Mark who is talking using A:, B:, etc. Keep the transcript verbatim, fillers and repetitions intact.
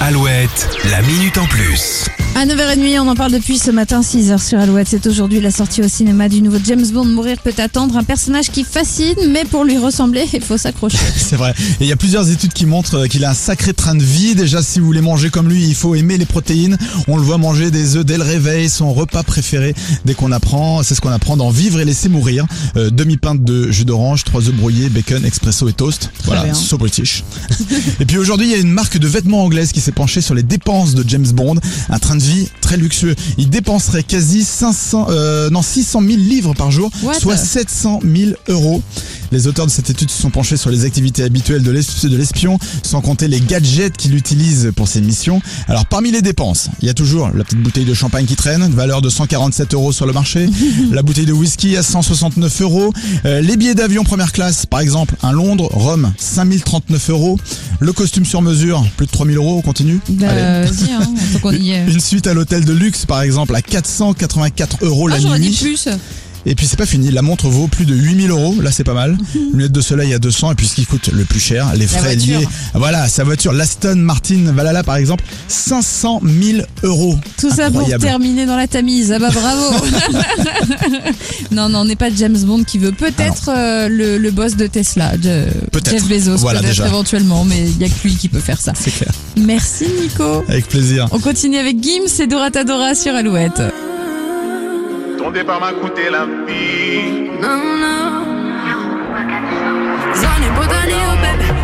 A: Alouette, la minute en plus.
B: À neuf heures trente, on en parle depuis ce matin, six heures sur Alouette. C'est aujourd'hui la sortie au cinéma du nouveau James Bond, Mourir peut attendre. Un personnage qui fascine, mais pour lui ressembler, il faut s'accrocher.
C: C'est vrai. Et il y a plusieurs études qui montrent qu'il a un sacré train de vie. Déjà, si vous voulez manger comme lui, il faut aimer les protéines. On le voit manger des œufs dès le réveil, son repas préféré dès qu'on apprend. C'est ce qu'on apprend dans Vivre et laisser mourir. Euh, demi-pinte de jus d'orange, trois œufs brouillés, bacon, expresso et toast.
B: Très
C: voilà,
B: bien.
C: so British. Et puis aujourd'hui, il y a une marque de vêtements anglaise qui s'est penchée sur les dépenses de James Bond. Un train de vie très luxueux. Il dépenserait quasi cinq cents, euh, non, six cent mille livres par jour,
B: What?
C: soit sept cent mille euros. Les auteurs de cette étude se sont penchés sur les activités habituelles de l'es- de l'espion, sans compter les gadgets qu'il utilise pour ses missions. Alors parmi les dépenses, il y a toujours la petite bouteille de champagne qui traîne, valeur de cent quarante-sept euros sur le marché, la bouteille de whisky à cent soixante-neuf euros, euh, les billets d'avion première classe, par exemple, un Londres, Rome, cinq mille trente-neuf euros, le costume sur mesure, plus de trois mille euros, on continue.
B: Bah,
C: Allez.
B: vas-y, hein, faut qu'on y est.
C: Une suite à l'hôtel de luxe, par exemple, à quatre cent quatre-vingt-quatre euros
B: Ah,
C: la
B: j'aurais dit
C: nuit.
B: plus.
C: Et puis c'est pas fini, la montre vaut plus de huit mille euros, là c'est pas mal. Lunettes de soleil à deux cents, et puis ce qui coûte le plus cher, les frais
B: voiture.
C: liés. Voilà, sa voiture, l'Aston Martin Valhalla par exemple, cinq cent mille euros.
B: Tout ça pour
C: Incroyable.
B: terminer dans la Tamise. Ah bah bravo. Non, non, on n'est pas James Bond qui veut peut-être euh, le, le boss de Tesla, de
C: Peut-être.
B: Jeff Bezos,
C: Voilà,
B: peut-être
C: déjà.
B: éventuellement, mais il n'y a que lui qui peut faire ça.
C: C'est clair.
B: Merci Nico.
C: Avec plaisir.
B: On continue avec Gims et Dora Tadora sur Alouette.
D: Ton départ m'a coûté la vie.
E: No, no. Zone, put on your baby.